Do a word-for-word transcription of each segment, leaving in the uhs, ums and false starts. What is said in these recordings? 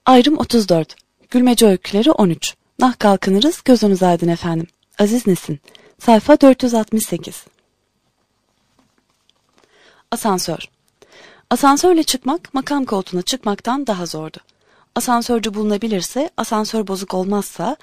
Ayrım otuz dört. Gülmece öyküleri on üç. Nah kalkınırız, gözünüz aydın efendim. Aziz Nesin. Sayfa dört yüz altmış sekiz. Asansör. Asansörle çıkmak, makam koltuğuna çıkmaktan daha zordu. Asansörcü bulunabilirse, asansör bozuk olmazsa,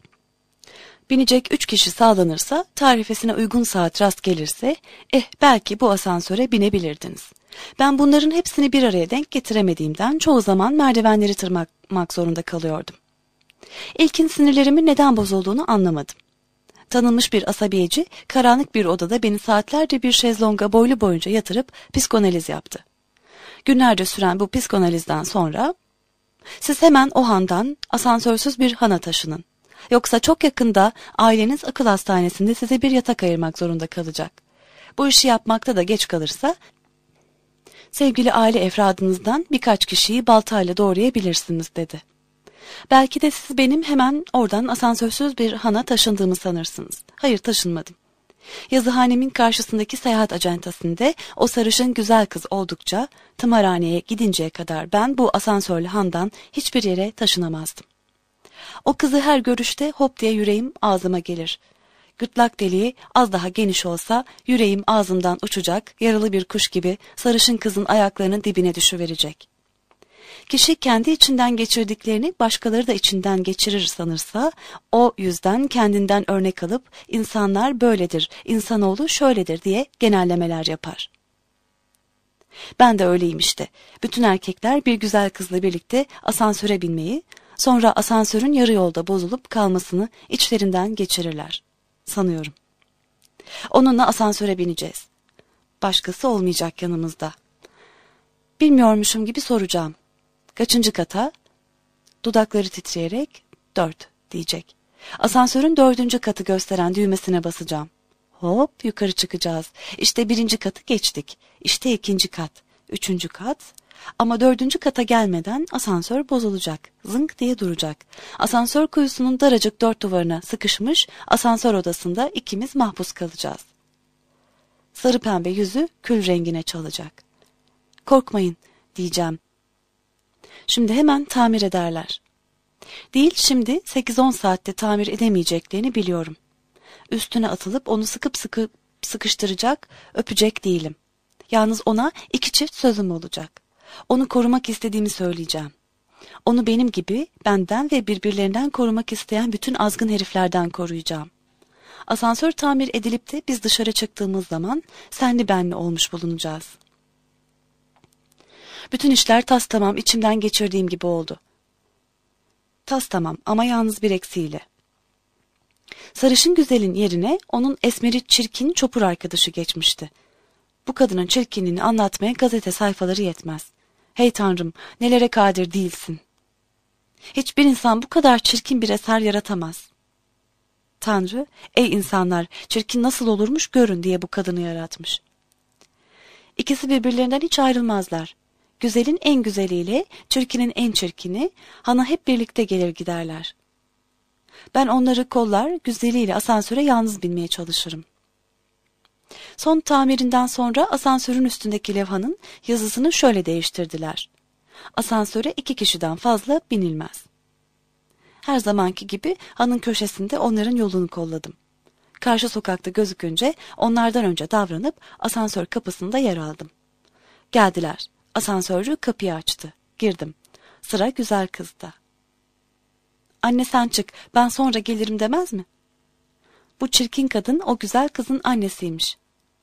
binecek üç kişi sağlanırsa, tarifesine uygun saat rast gelirse, eh belki bu asansöre binebilirdiniz. Ben bunların hepsini bir araya denk getiremediğimden çoğu zaman merdivenleri tırmanmak zorunda kalıyordum. İlkin sinirlerimin neden bozulduğunu anlamadım. Tanınmış bir asabiyeci, karanlık bir odada beni saatlerce bir şezlonga boylu boyunca yatırıp psikanaliz yaptı. Günlerce süren bu psikanalizden sonra, siz hemen o handan asansörsüz bir hana taşının. Yoksa çok yakında aileniz akıl hastanesinde size bir yatak ayırmak zorunda kalacak. Bu işi yapmakta da geç kalırsa, sevgili aile efradınızdan birkaç kişiyi baltayla doğrayabilirsiniz dedi. Belki de siz benim hemen oradan asansörsüz bir hana taşındığımı sanırsınız. Hayır, taşınmadım. Yazıhanemin karşısındaki seyahat acentasında o sarışın güzel kız oldukça tımarhaneye gidinceye kadar ben bu asansörlü handan hiçbir yere taşınamazdım. O kızı her görüşte hop diye yüreğim ağzıma gelir. Gırtlak deliği az daha geniş olsa yüreğim ağzımdan uçacak, yaralı bir kuş gibi sarışın kızın ayaklarının dibine düşüverecek. Kişi kendi içinden geçirdiklerini başkaları da içinden geçirir sanırsa, o yüzden kendinden örnek alıp insanlar böyledir, insanoğlu şöyledir diye genellemeler yapar. Ben de öyleyim işte. Bütün erkekler bir güzel kızla birlikte asansöre binmeyi, sonra asansörün yarı yolda bozulup kalmasını içlerinden geçirirler. Sanıyorum. Onunla asansöre bineceğiz. Başkası olmayacak yanımızda. Bilmiyormuşum gibi soracağım. Kaçıncı kata? Dudakları titreyerek dört diyecek. Asansörün dördüncü katı gösteren düğmesine basacağım. Hop yukarı çıkacağız. İşte birinci katı geçtik. İşte ikinci kat. Üçüncü kat. Ama dördüncü kata gelmeden asansör bozulacak. Zınk diye duracak. Asansör kuyusunun daracık dört duvarına sıkışmış asansör odasında ikimiz mahpus kalacağız. Sarı pembe yüzü kül rengine çalacak. Korkmayın diyeceğim. Şimdi hemen tamir ederler. Değil, şimdi sekiz on saatte tamir edemeyeceklerini biliyorum. Üstüne atılıp onu sıkıp sıkı sıkıştıracak, öpecek değilim. Yalnız ona iki çift sözüm olacak. Onu korumak istediğimi söyleyeceğim. Onu benim gibi benden ve birbirlerinden korumak isteyen bütün azgın heriflerden koruyacağım. Asansör tamir edilip de biz dışarı çıktığımız zaman senli benli olmuş bulunacağız. Bütün işler tas tamam içimden geçirdiğim gibi oldu. Tas tamam ama yalnız bir eksiğiyle. Sarışın güzelin yerine onun esmeri çirkin çopur arkadaşı geçmişti. Bu kadının çirkinliğini anlatmaya gazete sayfaları yetmez. Hey Tanrım, nelere kadir değilsin. Hiçbir insan bu kadar çirkin bir eser yaratamaz. Tanrı, ey insanlar, çirkin nasıl olurmuş görün diye bu kadını yaratmış. İkisi birbirlerinden hiç ayrılmazlar. Güzelin en güzeliyle çirkinin en çirkini hana hep birlikte gelir giderler. Ben onları kollar, güzeliyle asansöre yalnız binmeye çalışırım. Son tamirinden sonra asansörün üstündeki levhanın yazısını şöyle değiştirdiler. Asansöre iki kişiden fazla binilmez. Her zamanki gibi hanın köşesinde onların yolunu kolladım. Karşı sokakta gözükünce onlardan önce davranıp asansör kapısında yer aldım. Geldiler. Asansörcü kapıyı açtı. Girdim. Sıra güzel kızda. Anne sen çık, ben sonra gelirim demez mi? Bu çirkin kadın o güzel kızın annesiymiş.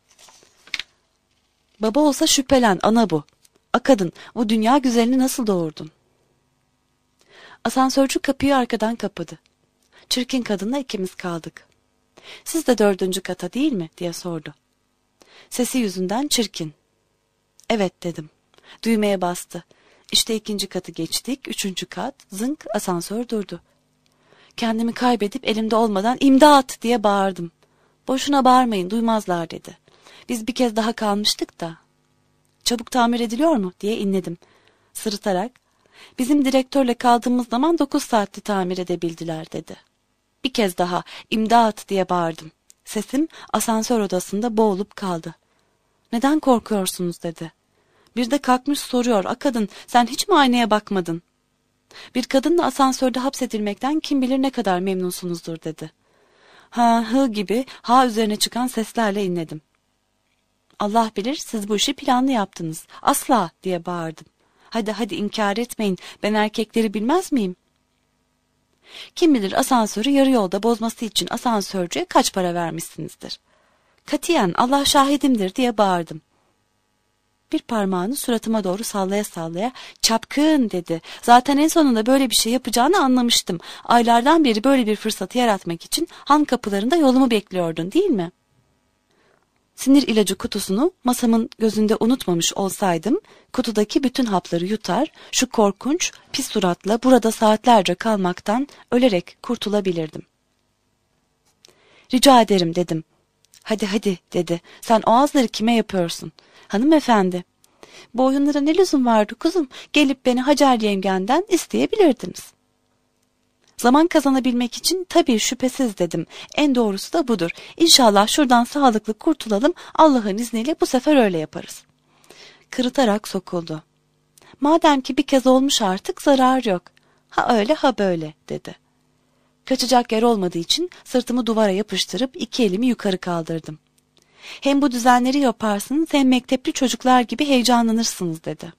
Baba olsa şüphelen, ana bu. A kadın, bu dünya güzelini nasıl doğurdun? Asansörcü kapıyı arkadan kapadı. Çirkin kadınla ikimiz kaldık. Siz de dördüncü kata değil mi diye sordu. Sesi yüzünden çirkin. Evet dedim. Düğmeye bastı. İşte ikinci katı geçtik, üçüncü kat, zınk asansör durdu. Kendimi kaybedip elimde olmadan imdat diye bağırdım. Boşuna bağırmayın, duymazlar dedi. Biz bir kez daha kalmıştık da. Çabuk tamir ediliyor mu diye inledim. Sırıtarak, bizim direktörle kaldığımız zaman dokuz saatte tamir edebildiler dedi. Bir kez daha imdat diye bağırdım. Sesim asansör odasında boğulup kaldı. Neden korkuyorsunuz dedi. Bir de kalkmış soruyor, a kadın sen hiç mi aynaya bakmadın? Bir kadınla asansörde hapsedilmekten kim bilir ne kadar memnunsunuzdur dedi. Ha hı gibi ha üzerine çıkan seslerle inledim. Allah bilir siz bu işi planlı yaptınız. Asla diye bağırdım. Hadi hadi inkar etmeyin, ben erkekleri bilmez miyim? Kim bilir asansörü yarı yolda bozması için asansörcüye kaç para vermişsinizdir. Katiyen Allah şahidimdir diye bağırdım. Bir parmağını suratıma doğru sallaya sallaya çapkın dedi. Zaten en sonunda böyle bir şey yapacağını anlamıştım. Aylardan beri böyle bir fırsatı yaratmak için han kapılarında yolumu bekliyordun değil mi? Sinir ilacı kutusunu masamın gözünde unutmamış olsaydım, kutudaki bütün hapları yutar, şu korkunç, pis suratla burada saatlerce kalmaktan ölerek kurtulabilirdim. Rica ederim dedim. Hadi hadi dedi. Sen o ağızları kime yapıyorsun? Hanımefendi. Bu oyunlara ne lüzum vardı kuzum? Gelip beni Hacer yengenden isteyebilirdiniz. Zaman kazanabilmek için tabii şüphesiz dedim. En doğrusu da budur. İnşallah şuradan sağlıklı kurtulalım. Allah'ın izniyle bu sefer öyle yaparız. Kırıtarak sokuldu. Madem ki bir kez olmuş artık zarar yok. Ha öyle ha böyle dedi. Kaçacak yer olmadığı için sırtımı duvara yapıştırıp iki elimi yukarı kaldırdım. Hem bu düzenleri yaparsınız hem mektepli çocuklar gibi heyecanlanırsınız dedi.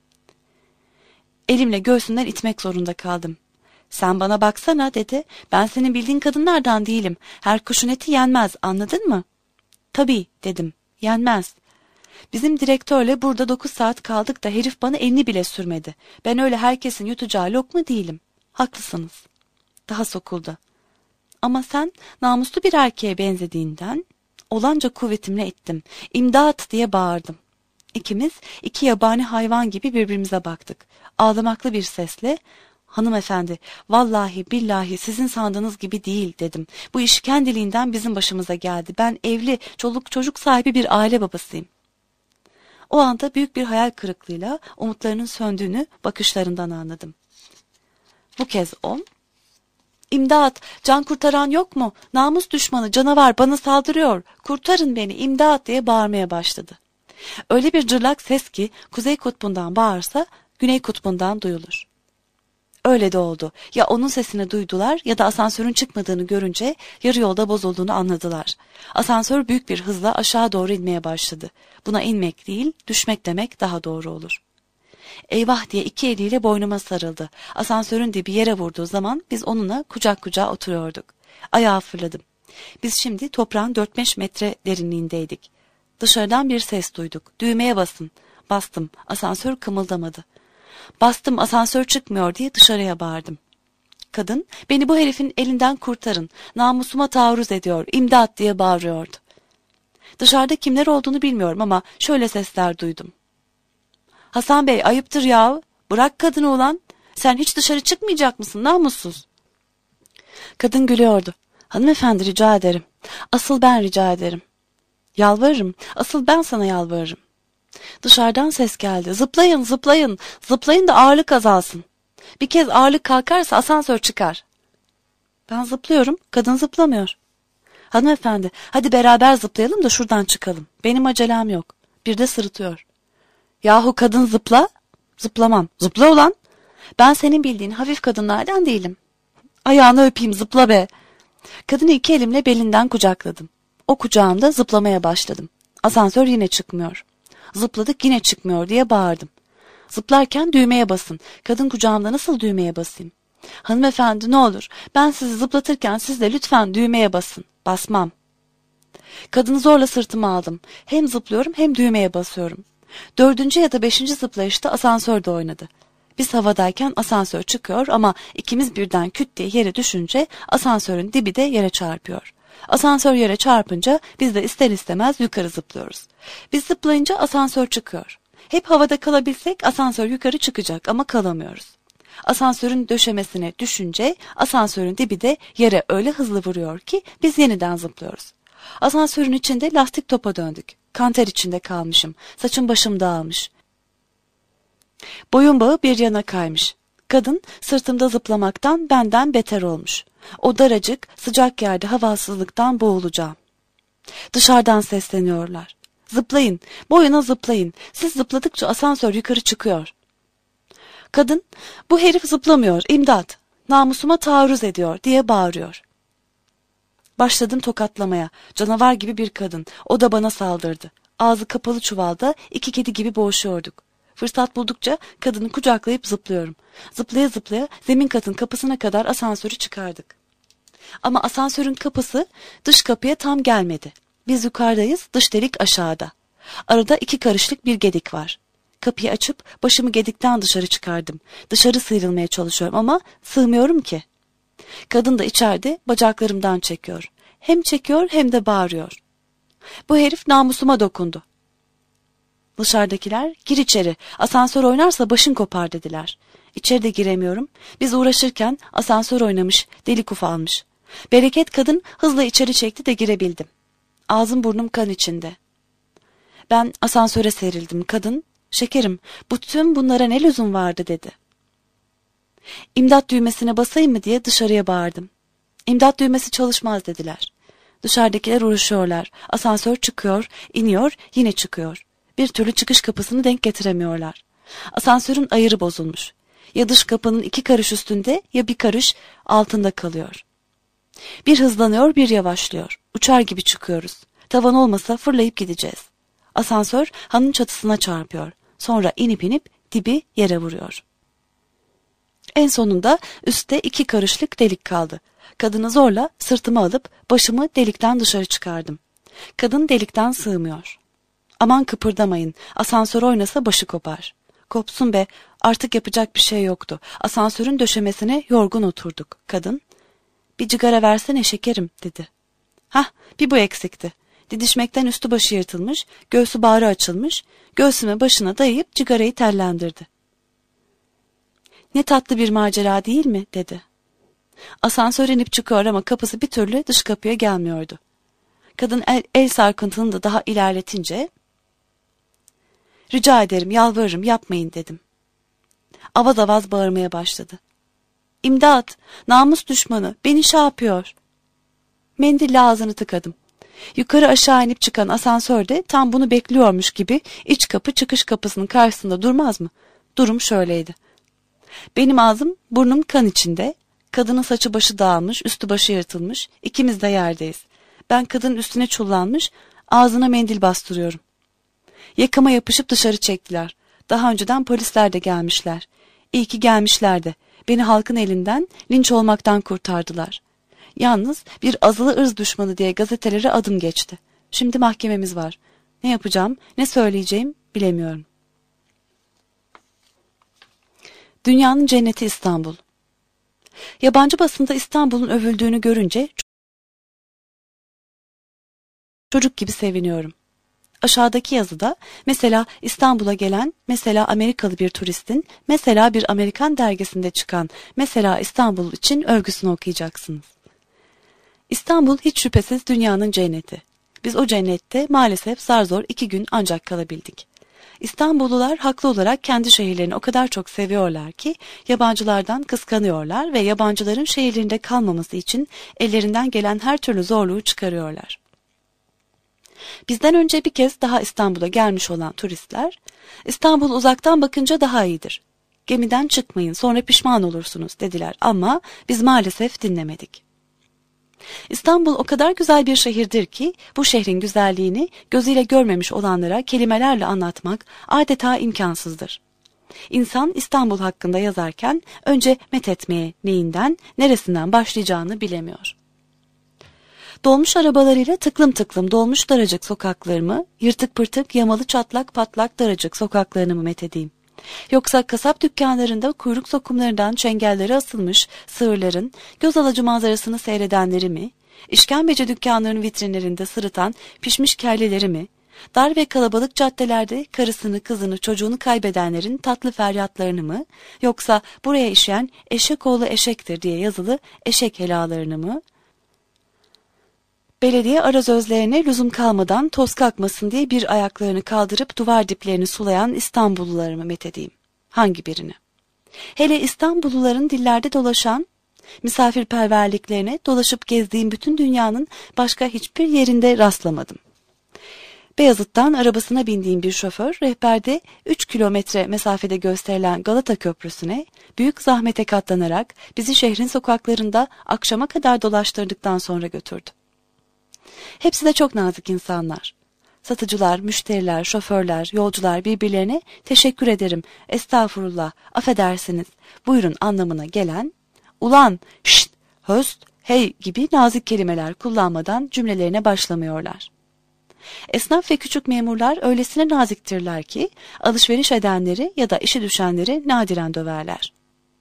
Elimle göğsünden itmek zorunda kaldım. Sen bana baksana dedi. Ben senin bildiğin kadınlardan değilim. Her kuşun eti yenmez, anladın mı? Tabii dedim. Yenmez. Bizim direktörle burada dokuz saat kaldık da herif bana elini bile sürmedi. Ben öyle herkesin yutacağı lokma değilim. Haklısınız. Daha sokuldu. Ama sen namuslu bir erkeğe benzediğinden olanca kuvvetimle ittim. İmdat diye bağırdım. İkimiz iki yabani hayvan gibi birbirimize baktık. Ağlamaklı bir sesle hanımefendi, vallahi billahi sizin sandığınız gibi değil dedim. Bu iş kendiliğinden bizim başımıza geldi. Ben evli, çoluk çocuk sahibi bir aile babasıyım. O anda büyük bir hayal kırıklığıyla umutlarının söndüğünü bakışlarından anladım. Bu kez o, İmdat, can kurtaran yok mu? Namus düşmanı, canavar bana saldırıyor. Kurtarın beni, imdat diye bağırmaya başladı. Öyle bir cırlak ses ki Kuzey Kutbu'ndan bağırsa Güney Kutbu'ndan duyulur. Öyle de oldu. Ya onun sesini duydular ya da asansörün çıkmadığını görünce yarı yolda bozulduğunu anladılar. Asansör büyük bir hızla aşağı doğru inmeye başladı. Buna inmek değil, düşmek demek daha doğru olur. Eyvah diye iki eliyle boynuma sarıldı. Asansörün dibi yere vurduğu zaman biz onunla kucak kucağa oturuyorduk. Ayağa fırladım. Biz şimdi toprağın dört beş metre derinliğindeydik. Dışarıdan bir ses duyduk. Düğmeye basın. Bastım. Asansör kımıldamadı. Bastım asansör çıkmıyor diye dışarıya bağırdım. Kadın beni bu herifin elinden kurtarın. Namusuma taarruz ediyor. İmdat diye bağırıyordu. Dışarıda kimler olduğunu bilmiyorum ama şöyle sesler duydum. Hasan Bey ayıptır yahu. Bırak kadını ulan. Sen hiç dışarı çıkmayacak mısın namussuz? Kadın gülüyordu. Hanımefendi rica ederim. Asıl ben rica ederim. Yalvarırım. Asıl ben sana yalvarırım. Dışarıdan ses geldi. Zıplayın zıplayın. Zıplayın da ağırlık azalsın. Bir kez ağırlık kalkarsa asansör çıkar. Ben zıplıyorum. Kadın zıplamıyor. Hanımefendi hadi beraber zıplayalım da şuradan çıkalım. Benim acelem yok. Bir de sırıtıyor. Yahu kadın zıpla. Zıplamam. Zıpla ulan. Ben senin bildiğin hafif kadınlardan değilim. Ayağını öpeyim zıpla be. Kadını iki elimle belinden kucakladım. O kucağımda zıplamaya başladım. Asansör yine çıkmıyor. Zıpladık yine çıkmıyor diye bağırdım. Zıplarken düğmeye basın. Kadın kucağımda nasıl düğmeye basayım? Hanımefendi ne olur ben sizi zıplatırken siz de lütfen düğmeye basın. Basmam. Kadını zorla sırtıma aldım. Hem zıplıyorum hem düğmeye basıyorum. Dördüncü ya da beşinci zıplayışta asansör de oynadı. Biz havadayken asansör çıkıyor ama ikimiz birden küt diye yere düşünce asansörün dibi de yere çarpıyor. Asansör yere çarpınca biz de ister istemez yukarı zıplıyoruz. Biz zıplayınca asansör çıkıyor. Hep havada kalabilsek asansör yukarı çıkacak ama kalamıyoruz. Asansörün döşemesine düşünce asansörün dibi de yere öyle hızlı vuruyor ki biz yeniden zıplıyoruz. Asansörün içinde lastik topa döndük. Kanter içinde kalmışım. Saçım başım dağılmış. Boyun bağı bir yana kaymış. Kadın sırtımda zıplamaktan benden beter olmuş. O daracık sıcak yerde havasızlıktan boğulacağım. Dışarıdan sesleniyorlar. Zıplayın, boyuna zıplayın. Siz zıpladıkça asansör yukarı çıkıyor. Kadın, bu herif zıplamıyor, imdat, namusuma taarruz ediyor diye bağırıyor. Başladım tokatlamaya, canavar gibi bir kadın, o da bana saldırdı. Ağzı kapalı çuvalda iki kedi gibi boğuşuyorduk. Fırsat buldukça kadını kucaklayıp zıplıyorum. Zıplaya zıplaya zemin katın kapısına kadar asansörü çıkardık. Ama asansörün kapısı dış kapıya tam gelmedi. Biz yukarıdayız, dış delik aşağıda. Arada iki karışlık bir gedik var. Kapıyı açıp başımı gedikten dışarı çıkardım. Dışarı sıyrılmaya çalışıyorum ama sığmıyorum ki. Kadın da içeride bacaklarımdan çekiyor. Hem çekiyor hem de bağırıyor. Bu herif namusuma dokundu. Dışarıdakiler, gir içeri, asansör oynarsa başın kopar dediler. İçeri de giremiyorum. Biz uğraşırken asansör oynamış, delik ufalmış. Bereket kadın hızla içeri çekti de girebildim. Ağzım burnum kan içinde. Ben asansöre serildim. Kadın, şekerim, bütün bunlara ne lüzum vardı dedi. İmdat düğmesine basayım mı diye dışarıya bağırdım. İmdat düğmesi çalışmaz dediler. Dışarıdakiler uğraşıyorlar. Asansör çıkıyor, iniyor, yine çıkıyor. Bir türlü çıkış kapısını denk getiremiyorlar. Asansörün ayarı bozulmuş. Ya dış kapının iki karış üstünde ya bir karış altında kalıyor. Bir hızlanıyor, bir yavaşlıyor. Uçar gibi çıkıyoruz. Tavan olmasa fırlayıp gideceğiz. Asansör hanın çatısına çarpıyor. Sonra inip inip dibi yere vuruyor. En sonunda üstte iki karışlık delik kaldı. Kadını zorla sırtıma alıp başımı delikten dışarı çıkardım. Kadın delikten sığmıyor. Aman kıpırdamayın, asansör oynasa başı kopar. Kopsun be, artık yapacak bir şey yoktu. Asansörün döşemesine yorgun oturduk. Kadın, bir cigara versene şekerim dedi. Hah, bir bu eksikti. Didişmekten üstü başı yırtılmış, göğsü bağrı açılmış, göğsüme başına dayayıp cigarayı tellendirdi. Ne tatlı bir macera değil mi dedi. Asansör inip çıkıyor ama kapısı bir türlü dış kapıya gelmiyordu. Kadın el, el sarkıntını da daha ilerletince, rica ederim, yalvarırım, yapmayın dedim. Avaz avaz bağırmaya başladı. İmdat, namus düşmanı, beni şey yapıyor. Mendille ağzını tıkadım. Yukarı aşağı inip çıkan asansörde tam bunu bekliyormuş gibi iç kapı çıkış kapısının karşısında durmaz mı? Durum şöyleydi. Benim ağzım, burnum kan içinde, kadının saçı başı dağılmış, üstü başı yırtılmış, ikimiz de yerdeyiz. Ben kadının üstüne çullanmış, ağzına mendil bastırıyorum. Yakama yapışıp dışarı çektiler. Daha önceden polisler de gelmişler. İyi ki gelmişlerdi. Beni halkın elinden, linç olmaktan kurtardılar. Yalnız bir azılı ırz düşmanı diye gazetelere adım geçti. Şimdi mahkememiz var. Ne yapacağım, ne söyleyeceğim bilemiyorum. Dünyanın cenneti İstanbul. Yabancı basında İstanbul'un övüldüğünü görünce çocuk gibi seviniyorum. Aşağıdaki yazıda mesela İstanbul'a gelen, mesela Amerikalı bir turistin, mesela bir Amerikan dergisinde çıkan, mesela İstanbul için övgüsünü okuyacaksınız. İstanbul hiç şüphesiz dünyanın cenneti. Biz o cennette maalesef zar zor iki gün ancak kalabildik. İstanbullular haklı olarak kendi şehirlerini o kadar çok seviyorlar ki yabancılardan kıskanıyorlar ve yabancıların şehirlerinde kalmaması için ellerinden gelen her türlü zorluğu çıkarıyorlar. Bizden önce bir kez daha İstanbul'a gelmiş olan turistler, İstanbul uzaktan bakınca daha iyidir. Gemiden çıkmayın, sonra pişman olursunuz dediler ama biz maalesef dinlemedik. İstanbul o kadar güzel bir şehirdir ki bu şehrin güzelliğini gözüyle görmemiş olanlara kelimelerle anlatmak adeta imkansızdır. İnsan İstanbul hakkında yazarken önce methetmeye neyinden, neresinden başlayacağını bilemiyor. Dolmuş arabalarıyla tıklım tıklım dolmuş daracık sokaklarımı, yırtık pırtık, yamalı çatlak patlak daracık sokaklarını mı methedeyim? Yoksa kasap dükkanlarında kuyruk sokumlarından çengelleri asılmış sığırların göz alıcı manzarasını seyredenleri mi? İşkembeci dükkanlarının vitrinlerinde sırıtan pişmiş kelleleri mi? Dar ve kalabalık caddelerde karısını, kızını, çocuğunu kaybedenlerin tatlı feryatlarını mı? Yoksa buraya işeyen eşek oğlu eşektir diye yazılı eşek helalarını mı? Belediye arazözlerine lüzum kalmadan toz kalkmasın diye bir ayaklarını kaldırıp duvar diplerini sulayan İstanbulluları mı methedeyim? Hangi birini? Hele İstanbulluların dillerde dolaşan misafirperverliklerine dolaşıp gezdiğim bütün dünyanın başka hiçbir yerinde rastlamadım. Beyazıt'tan arabasına bindiğim bir şoför rehberde üç kilometre mesafede gösterilen Galata Köprüsü'ne büyük zahmete katlanarak bizi şehrin sokaklarında akşama kadar dolaştırdıktan sonra götürdü. Hepsi de çok nazik insanlar. Satıcılar, müşteriler, şoförler, yolcular birbirlerine teşekkür ederim, estağfurullah, affedersiniz, buyurun anlamına gelen ulan, şşt, höst, hey gibi nazik kelimeler kullanmadan cümlelerine başlamıyorlar. Esnaf ve küçük memurlar öylesine naziktirler ki alışveriş edenleri ya da işi düşenleri nadiren döverler.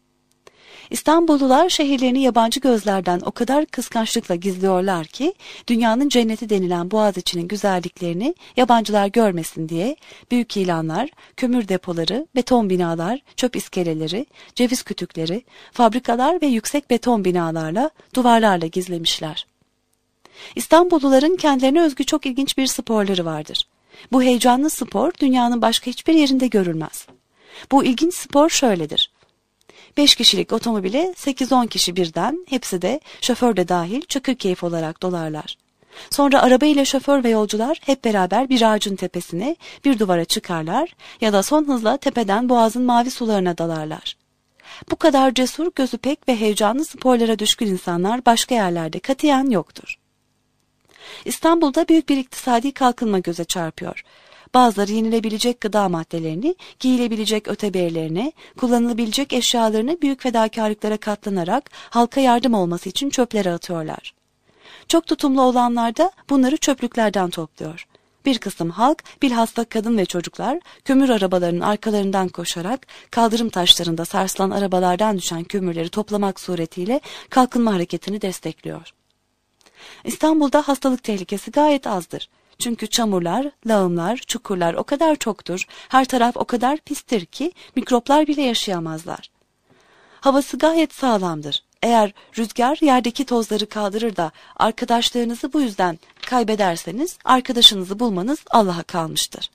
İstanbullular şehirlerini yabancı gözlerden o kadar kıskançlıkla gizliyorlar ki dünyanın cenneti denilen Boğaziçi'nin güzelliklerini yabancılar görmesin diye büyük ilanlar, kömür depoları, beton binalar, çöp iskeleleri, ceviz kütükleri, fabrikalar ve yüksek beton binalarla, duvarlarla gizlemişler. İstanbulluların kendilerine özgü çok ilginç bir sporları vardır. Bu heyecanlı spor dünyanın başka hiçbir yerinde görülmez. Bu ilginç spor şöyledir. Beş kişilik otomobile sekiz on kişi birden, hepsi de şoför de dahil çakır keyif olarak dolarlar. Sonra araba ile şoför ve yolcular hep beraber bir ağacın tepesine, bir duvara çıkarlar ya da son hızla tepeden boğazın mavi sularına dalarlar. Bu kadar cesur, gözü pek ve heyecanlı sporlara düşkün insanlar başka yerlerde katiyen yoktur. İstanbul'da büyük bir iktisadi kalkınma göze çarpıyor. Bazıları yenilebilecek gıda maddelerini, giyilebilecek öteberlerine, kullanılabilecek eşyalarını büyük fedakarlıklara katlanarak halka yardım olması için çöplere atıyorlar. Çok tutumlu olanlar da bunları çöplüklerden topluyor. Bir kısım halk, bilhassa kadın ve çocuklar, kömür arabalarının arkalarından koşarak kaldırım taşlarında sarsılan arabalardan düşen kömürleri toplamak suretiyle kalkınma hareketini destekliyor. İstanbul'da hastalık tehlikesi gayet azdır. Çünkü çamurlar, lağımlar, çukurlar o kadar çoktur, her taraf o kadar pistir ki mikroplar bile yaşayamazlar. Havası gayet sağlamdır. Eğer rüzgar yerdeki tozları kaldırır da arkadaşlarınızı bu yüzden kaybederseniz arkadaşınızı bulmanız Allah'a kalmıştır.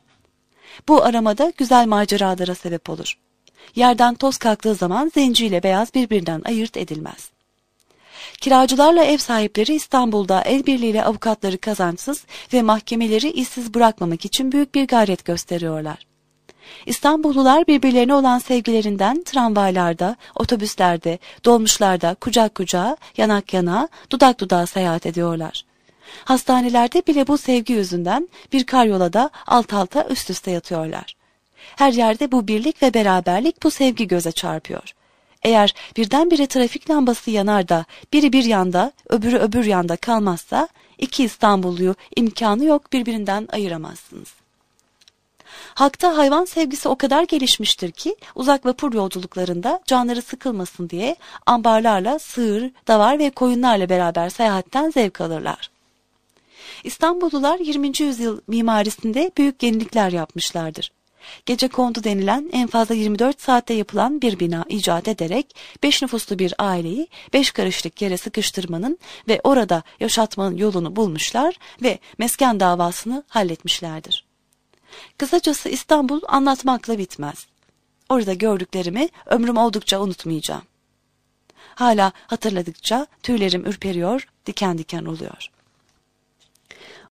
Bu aramada güzel maceralara sebep olur. Yerden toz kalktığı zaman zenci ile beyaz birbirinden ayırt edilmez. Kiracılarla ev sahipleri İstanbul'da el birliğiyle avukatları kazançsız ve mahkemeleri işsiz bırakmamak için büyük bir gayret gösteriyorlar. İstanbullular birbirlerine olan sevgilerinden tramvaylarda, otobüslerde, dolmuşlarda kucak kucağa, yanak yana, dudak dudağa seyahat ediyorlar. Hastanelerde bile bu sevgi yüzünden bir karyolada alt alta üst üste yatıyorlar. Her yerde bu birlik ve beraberlik, bu sevgi göze çarpıyor. Eğer birdenbire trafik lambası yanar da biri bir yanda, öbürü öbür yanda kalmazsa iki İstanbulluyu imkanı yok birbirinden ayıramazsınız. Halkta hayvan sevgisi o kadar gelişmiştir ki uzak vapur yolculuklarında canları sıkılmasın diye ambarlarla sığır, davar ve koyunlarla beraber seyahatten zevk alırlar. İstanbullular yirminci yüzyıl mimarisinde büyük yenilikler yapmışlardır. Gecekondu denilen en fazla yirmi dört saatte yapılan bir bina icat ederek beş nüfuslu bir aileyi beş karışlık yere sıkıştırmanın ve orada yaşatmanın yolunu bulmuşlar ve mesken davasını halletmişlerdir. Kısacası İstanbul anlatmakla bitmez. Orada gördüklerimi ömrüm oldukça unutmayacağım. Hala hatırladıkça tüylerim ürperiyor, diken diken oluyor.